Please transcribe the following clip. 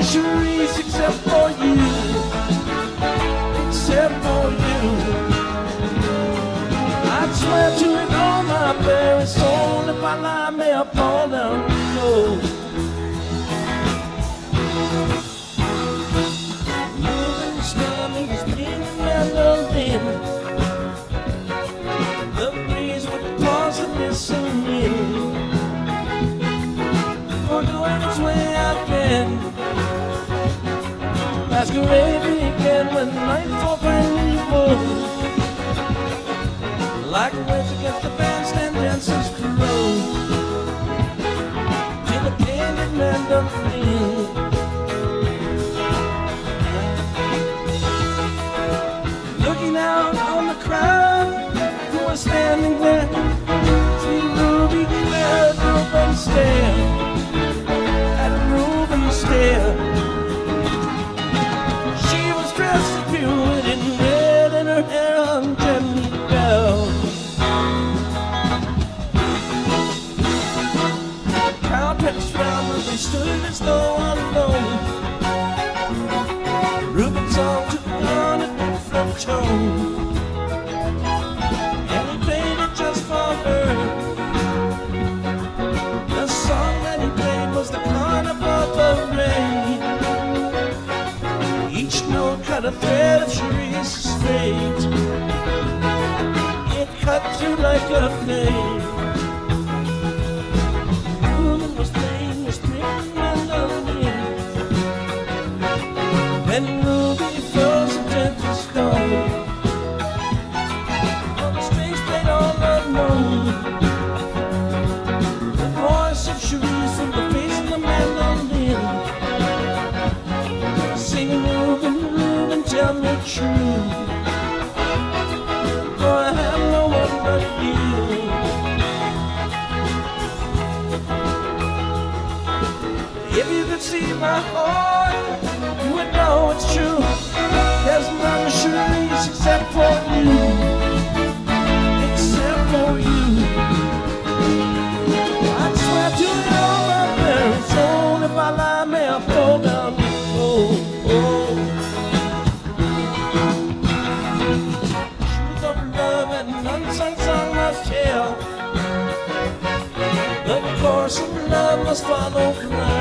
Cherise, except for you, except for you. I'd swear to it on my very soul, if I lie, may I fall down the road. Moving, strumming, spinning, mandolin. The breeze would pause and listen in. For doing its way again. Masquerade began when nightfall finally woke. Like winds against the bandstand dancers crow. Till the painted mandolin. Looking out on the crowd who was standing there, see Ruby at Reuben stare, at Reuben stare. She was dressed in pure in red and her hair hung gently down. The crowd pressed round where they stood as though alone. Reuben's song took on a different tone, and he played it just for her. The song that he played was the Carnival Parade. Each note cut a thread of Cherise's fate. It cut through like a flame. Reuben was playing a string mandolin. Then Ruby froze into the stone. On the strings played all unknown. The voice of Cherise from the face of the mandolin. Singing Reuben, Reuben, tell me true. For I have no one but you. If you could see my heart, you would know it's true. There's none of Cherise except for you, except for you. I'd swear to it on my very soul, if I lie, may I fall down the road. Truth of love and unsung song must tell. The course of love must follow cry.